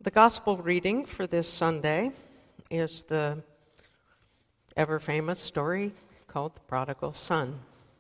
The gospel reading for this Sunday is the ever-famous story called the Prodigal Son.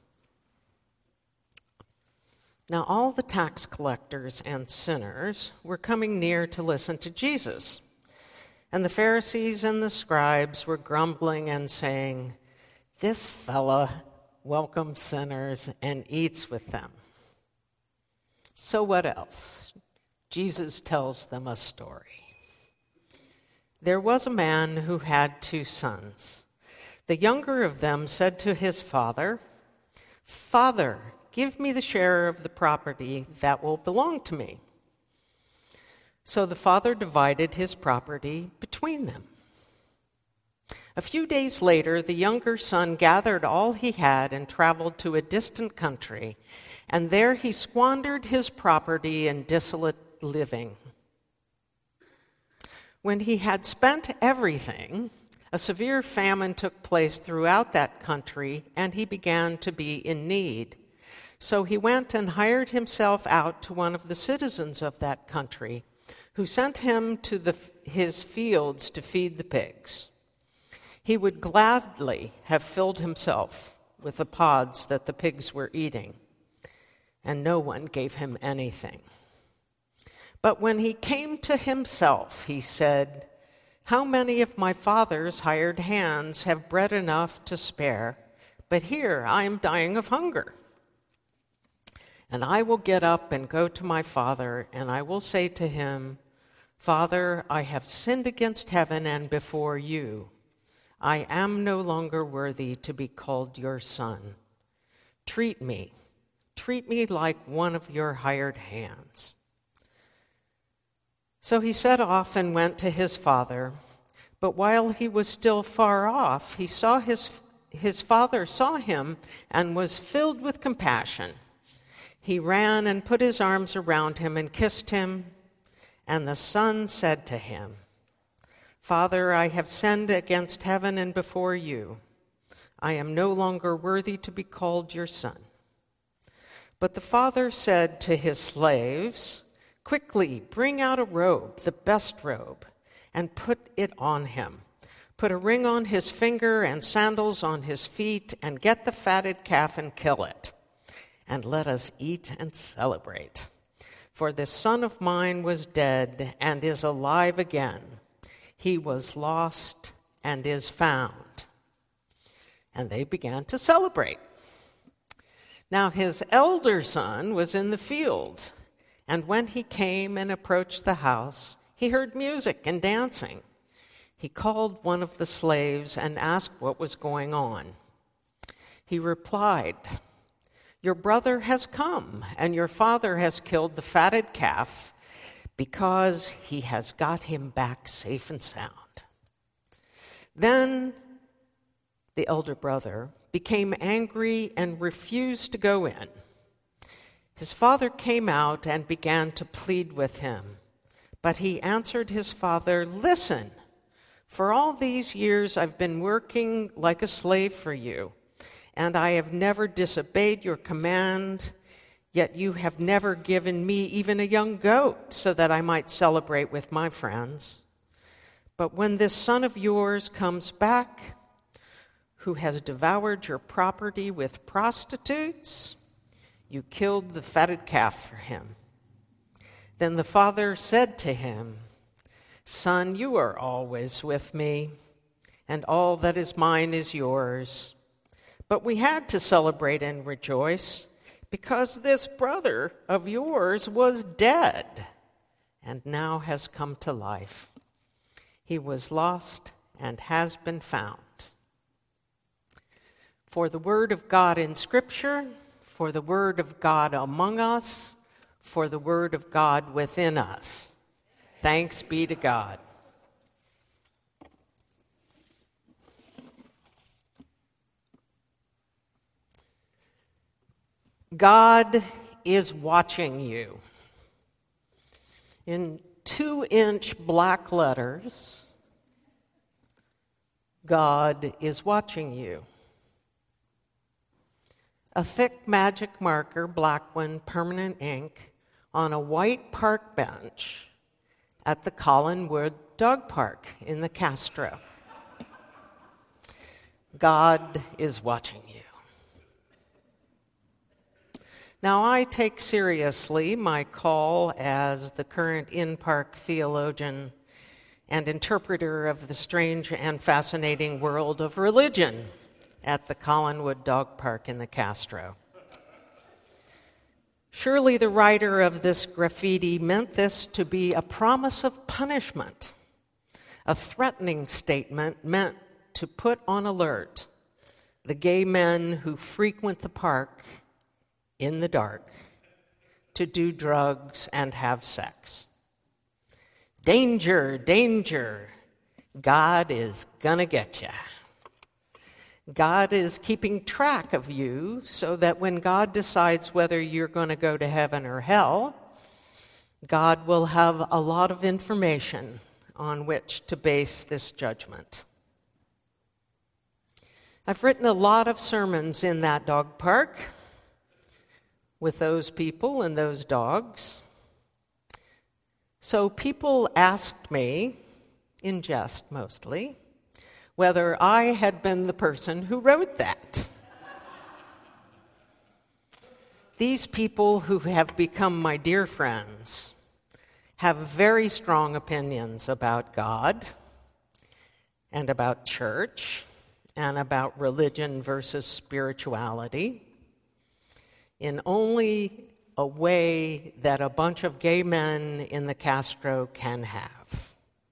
Now all the tax collectors and sinners were coming near to listen to Jesus, and the Pharisees and the scribes were grumbling and saying, "This fella welcomes sinners and eats with them." So what else? Jesus tells them a story. There was a man who had 2 sons. The younger of them said to his father, "Father, give me the share of the property that will belong to me." So the father divided his property between them. A few days later, the younger son gathered all he had and traveled to a distant country, and there he squandered his property in dissolute living. When he had spent everything, a severe famine took place throughout that country, and he began to be in need. So he went and hired himself out to one of the citizens of that country, who sent him to his fields to feed the pigs. He would gladly have filled himself with the pods that the pigs were eating, and no one gave him anything. But when he came to himself, he said, "How many of my father's hired hands have bread enough to spare, but here I am dying of hunger? And I will get up and go to my father, and I will say to him, 'Father, I have sinned against heaven and before you. I am no longer worthy to be called your son. Treat me like one of your hired hands.' So he set off and went to his father. But while he was still far off, he saw his father saw him and was filled with compassion. He ran and put his arms around him and kissed him. And the son said to him, 'Father, I have sinned against heaven and before you. I am no longer worthy to be called your son.' But the father said to his slaves, 'Quickly, bring out a robe, the best robe, and put it on him. Put a ring on his finger and sandals on his feet, and get the fatted calf and kill it. And let us eat and celebrate. For this son of mine was dead and is alive again. He was lost and is found.' And they began to celebrate. Now his elder son was in the field. And when he came and approached the house, he heard music and dancing. He called one of the slaves and asked what was going on. He replied, 'Your brother has come, and your father has killed the fatted calf because he has got him back safe and sound.' Then the elder brother became angry and refused to go in. His father came out and began to plead with him. But he answered his father, 'Listen, for all these years I've been working like a slave for you, and I have never disobeyed your command, yet you have never given me even a young goat so that I might celebrate with my friends. But when this son of yours comes back, who has devoured your property with prostitutes, you killed the fatted calf for him.' Then the father said to him, 'Son, you are always with me, and all that is mine is yours. But we had to celebrate and rejoice, because this brother of yours was dead and now has come to life. He was lost and has been found.' For the word of God in Scripture, for the word of God among us, for the word of God within us. Thanks be to God. God is watching you. In 2-inch black letters, God is watching you. A thick magic marker, black one, permanent ink, on a white park bench at the Collinwood Dog Park in the Castro. God is watching you. Now, I take seriously my call as the current in-park theologian and interpreter of the strange and fascinating world of religion at the Collinwood Dog Park in the Castro. Surely the writer of this graffiti meant this to be a promise of punishment, a threatening statement meant to put on alert the gay men who frequent the park in the dark to do drugs and have sex. Danger, danger, God is gonna get you. God is keeping track of you so that when God decides whether you're going to go to heaven or hell, God will have a lot of information on which to base this judgment. I've written a lot of sermons in that dog park with those people and those dogs. So people asked me, in jest mostly, whether I had been the person who wrote that. These people who have become my dear friends have very strong opinions about God and about church and about religion versus spirituality in only a way that a bunch of gay men in the Castro can have.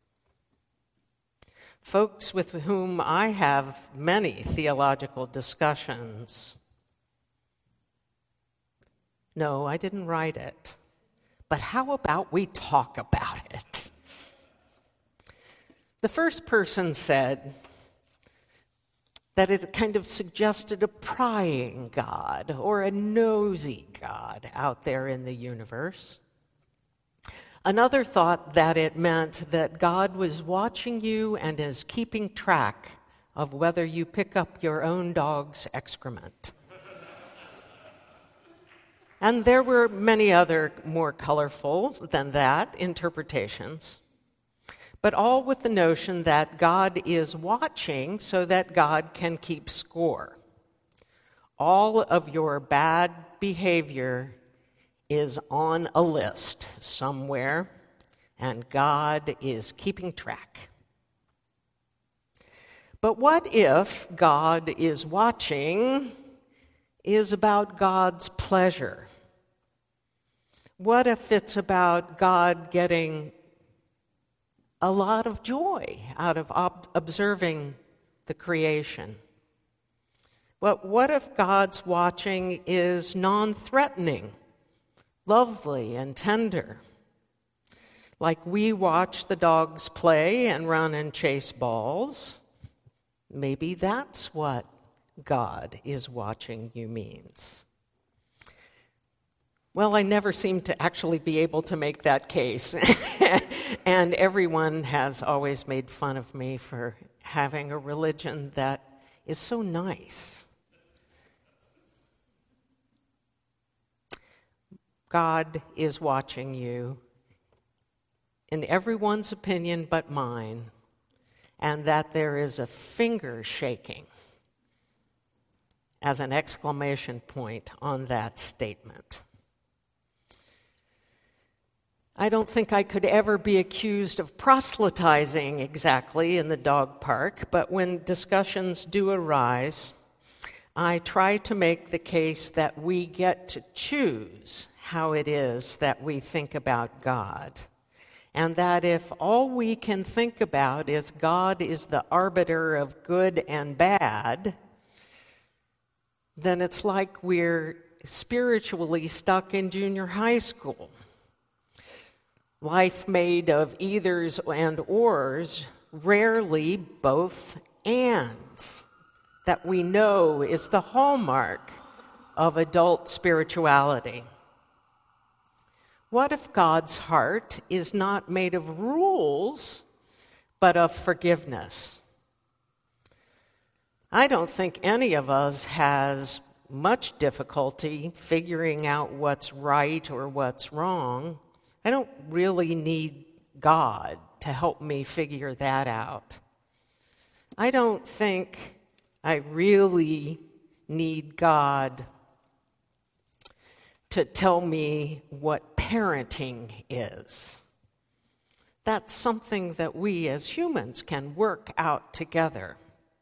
Folks with whom I have many theological discussions. No, I didn't write it. But how about we talk about it? The first person said that it kind of suggested a prying God or a nosy God out there in the universe. Another thought that it meant that God was watching you and is keeping track of whether you pick up your own dog's excrement. And there were many other more colorful than that interpretations, but all with the notion that God is watching so that God can keep score. All of your bad behavior is on a list somewhere, and God is keeping track. But what if God is watching is about God's pleasure? What if it's about God getting a lot of joy out of observing the creation? What if God's watching is non-threatening, lovely and tender, like we watch the dogs play and run and chase balls? Maybe that's what God is watching you means. Well, I never seem to actually be able to make that case, and everyone has always made fun of me for having a religion that is so nice. God is watching you, in everyone's opinion but mine, and that there is a finger shaking as an exclamation point on that statement. I don't think I could ever be accused of proselytizing exactly in the dog park, but when discussions do arise, I try to make the case that we get to choose how it is that we think about God, and that if all we can think about is God is the arbiter of good and bad, then it's like we're spiritually stuck in junior high school. Life made of either's and or's, rarely both ands, that we know is the hallmark of adult spirituality. What if God's heart is not made of rules, but of forgiveness? I don't think any of us has much difficulty figuring out what's right or what's wrong. I don't really need God to help me figure that out. I don't think I really need God to tell me what parenting is. That's something that we as humans can work out together.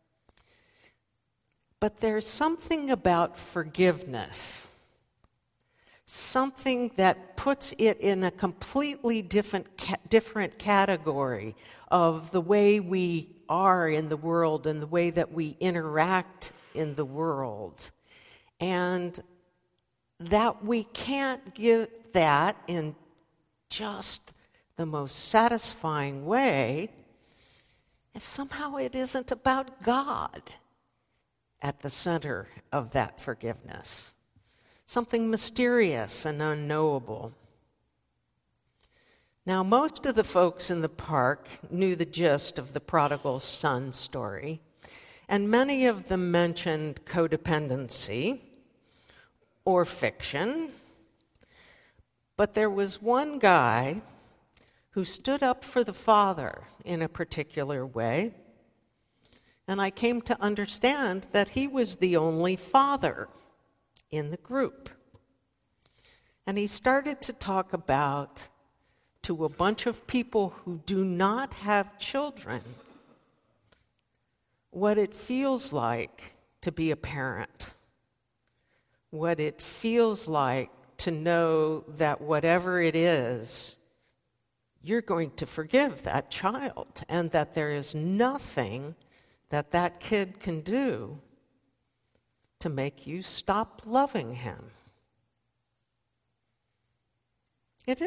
But there's something about forgiveness, something that puts it in a completely different category of the way we are in the world and the way that we interact in the world. And that we can't get that in just the most satisfying way if somehow it isn't about God at the center of that forgiveness. Something mysterious and unknowable. Now, most of the folks in the park knew the gist of the prodigal son story, and many of them mentioned codependency or fiction. But there was one guy who stood up for the father in a particular way, and I came to understand that he was the only father in the group. And he started to talk about, to a bunch of people who do not have children, what it feels like to be a parent, what it feels like to know that whatever it is, you're going to forgive that child, and that there is nothing that that kid can do to make you stop loving him. It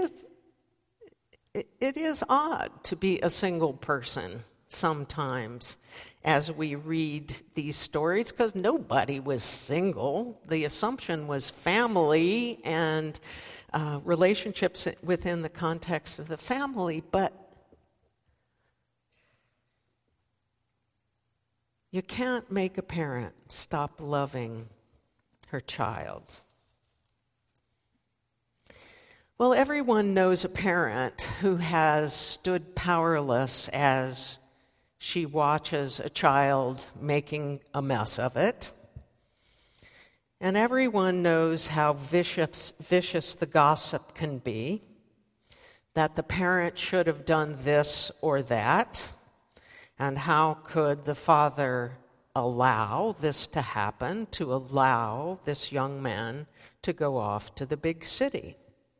is odd to be a single person sometimes as we read these stories, because nobody was single. The assumption was family and relationships within the context of the family, but you can't make a parent stop loving her child. Well, everyone knows a parent who has stood powerless as she watches a child making a mess of it. And everyone knows how vicious the gossip can be, that the parent should have done this or that, and how could the father allow this to happen, to allow this young man to go off to the big city.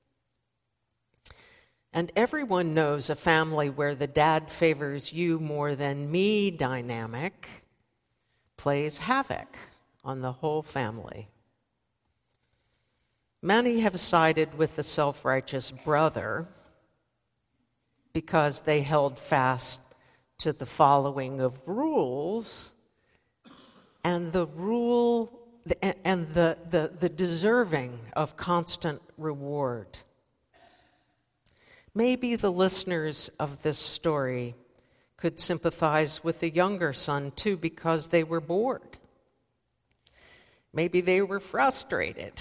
And everyone knows a family where the dad favors you more than me dynamic plays havoc on the whole family. Many have sided with the self-righteous brother because they held fast to the following of rules, and the deserving of constant reward. Maybe the listeners of this story could sympathize with the younger son too, because they were bored. Maybe they were frustrated.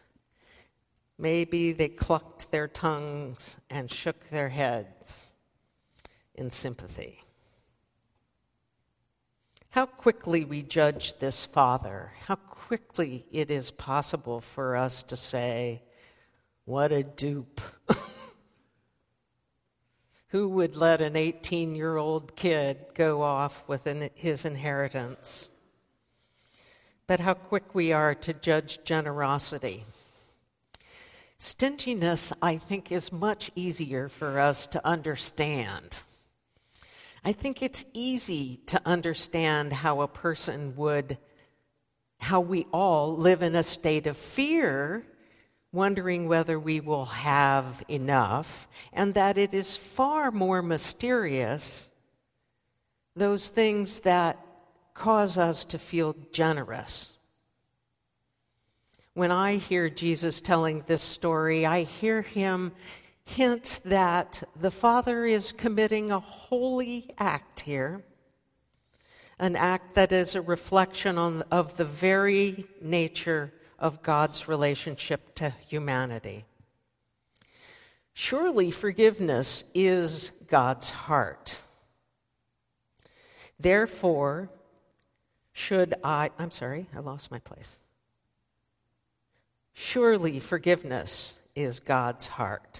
Maybe they clucked their tongues and shook their heads in sympathy. How quickly we judge this father. How quickly it is possible for us to say, what a dupe. Who would let an 18-year-old kid go off with his inheritance? But how quick we are to judge generosity. Stinginess, I think, is much easier for us to understand. I think it's easy to understand how we all live in a state of fear, wondering whether we will have enough, and that it is far more mysterious, those things that cause us to feel generous. When I hear Jesus telling this story, I hear him hint that the Father is committing a holy act here, an act that is a reflection of the very nature of God's relationship to humanity. Surely forgiveness is God's heart. Therefore, I lost my place. Surely forgiveness is God's heart.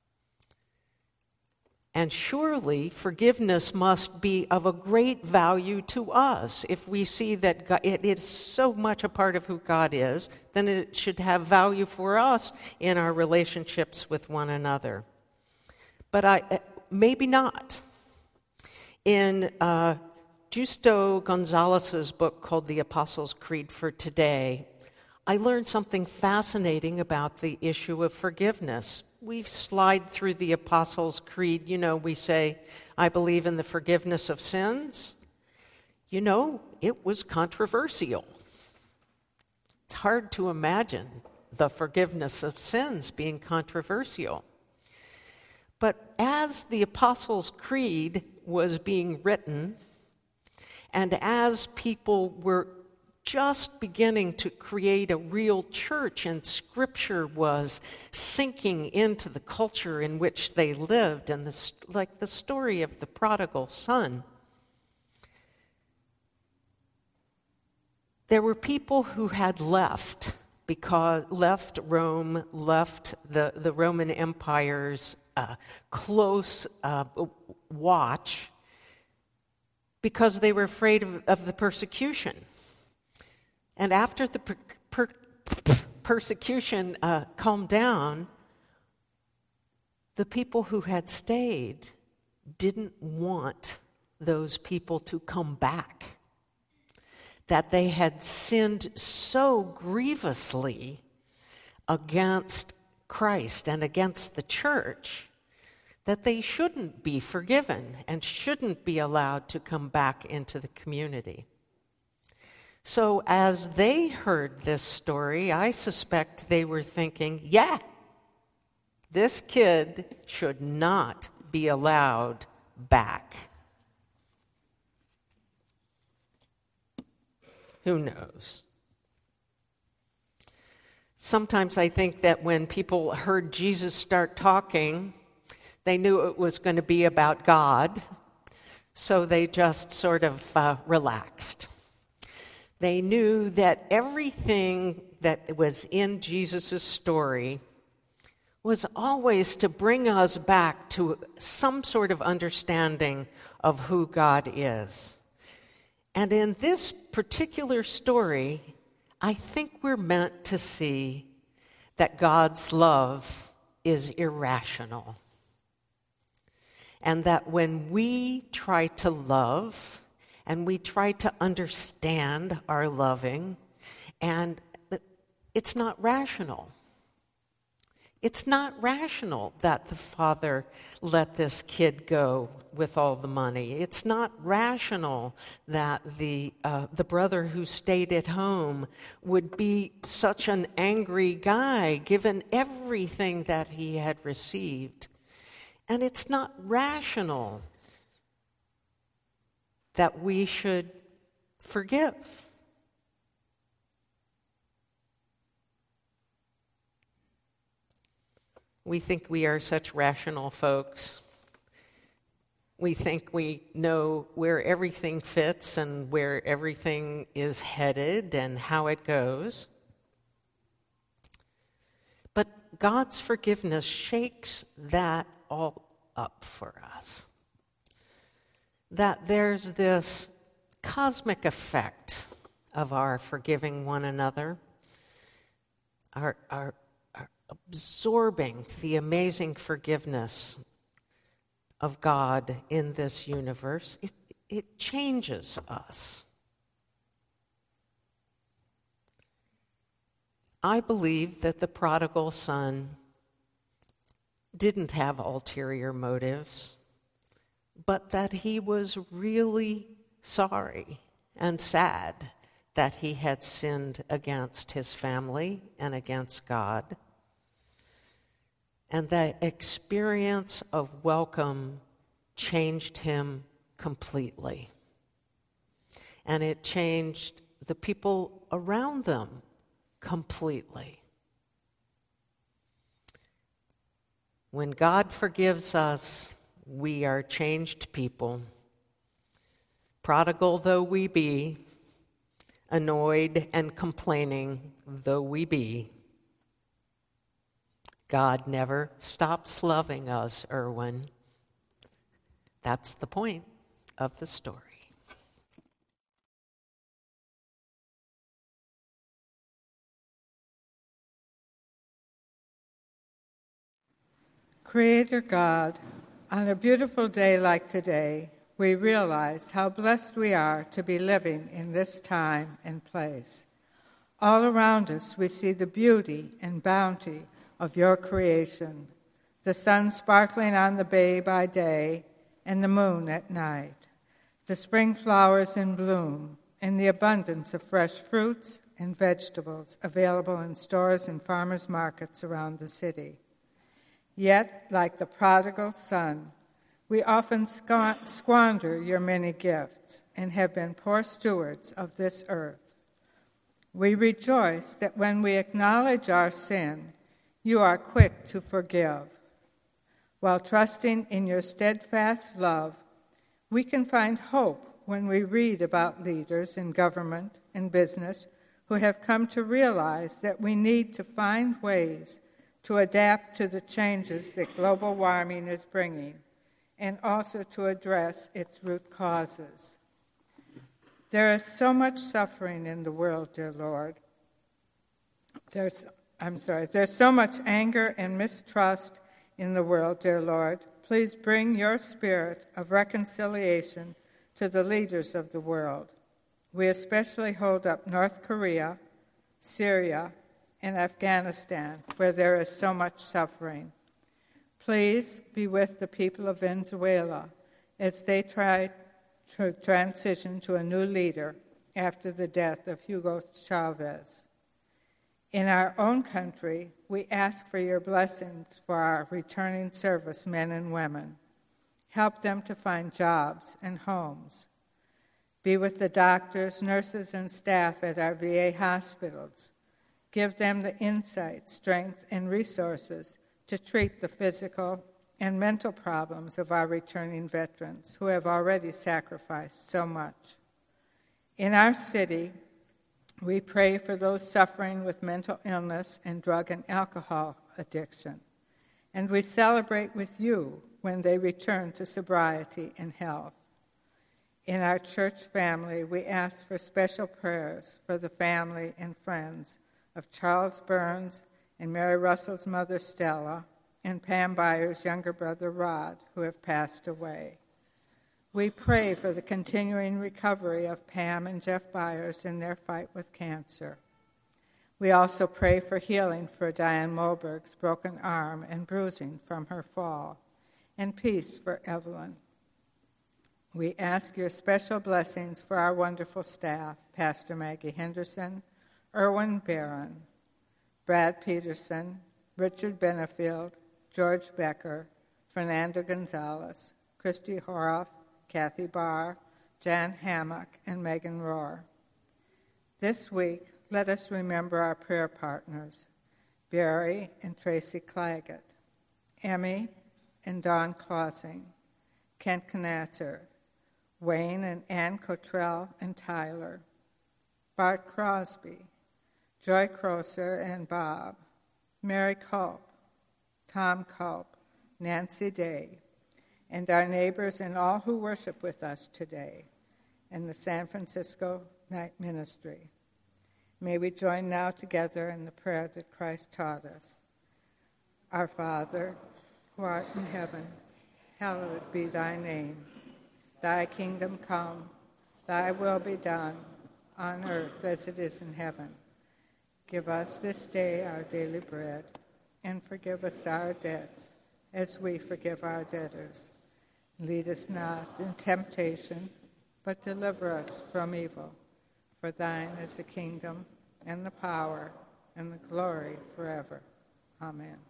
And surely forgiveness must be of a great value to us. If we see that it is so much a part of who God is, then it should have value for us in our relationships with one another. But maybe not. In Justo Gonzalez's book called The Apostles' Creed for Today, I learned something fascinating about the issue of forgiveness. We slide through the Apostles' Creed. We say, I believe in the forgiveness of sins. It was controversial. It's hard to imagine the forgiveness of sins being controversial. But as the Apostles' Creed was being written, and as people were just beginning to create a real church, and Scripture was sinking into the culture in which they lived, and like the story of the prodigal son, there were people who had left Rome, left the Roman Empire's close watch, because they were afraid of the persecution. And after the persecution calmed down, the people who had stayed didn't want those people to come back. That they had sinned so grievously against Christ and against the church that they shouldn't be forgiven and shouldn't be allowed to come back into the community. So as they heard this story, I suspect they were thinking, yeah, this kid should not be allowed back. Who knows? Sometimes I think that when people heard Jesus start talking, they knew it was going to be about God, so they just sort of relaxed. They knew that everything that was in Jesus' story was always to bring us back to some sort of understanding of who God is. And in this particular story, I think we're meant to see that God's love is irrational. And that when we try to love and we try to understand our loving, and it's not rational. It's not rational that the father let this kid go with all the money. It's not rational that the brother who stayed at home would be such an angry guy given everything that he had received. And it's not rational that we should forgive. We think we are such rational folks. We think we know where everything fits and where everything is headed and how it goes. But God's forgiveness shakes that all up for us. That there's this cosmic effect of our forgiving one another, our absorbing the amazing forgiveness of God in this universe. It changes us. I believe that the prodigal son didn't have ulterior motives, but that he was really sorry and sad that he had sinned against his family and against God. And that experience of welcome changed him completely. And it changed the people around them completely. When God forgives us, we are changed people. Prodigal though we be, annoyed and complaining though we be, God never stops loving us, Erwin. That's the point of the story. Creator God, on a beautiful day like today, we realize how blessed we are to be living in this time and place. All around us, we see the beauty and bounty of your creation, the sun sparkling on the bay by day and the moon at night, the spring flowers in bloom, and the abundance of fresh fruits and vegetables available in stores and farmers' markets around the city. Yet, like the prodigal son, we often squander your many gifts and have been poor stewards of this earth. We rejoice that when we acknowledge our sin, you are quick to forgive. While trusting in your steadfast love, we can find hope when we read about leaders in government and business who have come to realize that we need to find ways to adapt to the changes that global warming is bringing, and also to address its root causes. There is so much suffering in the world, dear Lord. There's so much anger and mistrust in the world, dear Lord. Please bring your spirit of reconciliation to the leaders of the world. We especially hold up North Korea, Syria, and Afghanistan, where there is so much suffering. Please be with the people of Venezuela as they try to transition to a new leader after the death of Hugo Chavez. In our own country, we ask for your blessings for our returning servicemen and women. Help them to find jobs and homes. Be with the doctors, nurses, and staff at our VA hospitals. Give them the insight, strength, and resources to treat the physical and mental problems of our returning veterans who have already sacrificed so much. In our city, we pray for those suffering with mental illness and drug and alcohol addiction, and we celebrate with you when they return to sobriety and health. In our church family, we ask for special prayers for the family and friends of Charles Burns and Mary Russell's mother, Stella, and Pam Byers' younger brother, Rod, who have passed away. We pray for the continuing recovery of Pam and Jeff Byers in their fight with cancer. We also pray for healing for Diane Moberg's broken arm and bruising from her fall, and peace for Evelyn. We ask your special blessings for our wonderful staff, Pastor Maggie Henderson, Erwin Barron, Brad Peterson, Richard Benefield, George Becker, Fernando Gonzalez, Christy Horoff, Kathy Barr, Jan Hammock, and Megan Rohr. This week, let us remember our prayer partners, Barry and Tracy Claggett, Emmy and Dawn Clausing, Kent Knatzer, Wayne and Ann Cottrell and Tyler, Bart Crosby, Joy Crosser and Bob, Mary Culp, Tom Culp, Nancy Day, and our neighbors and all who worship with us today, and the San Francisco Night Ministry. May we join now together in the prayer that Christ taught us. Our Father, who art in heaven, hallowed be thy name. Thy kingdom come, thy will be done, on earth as it is in heaven. Give us this day our daily bread, and forgive us our debts, as we forgive our debtors. Lead us not in temptation, but deliver us from evil. For thine is the kingdom, and the power, and the glory forever. Amen.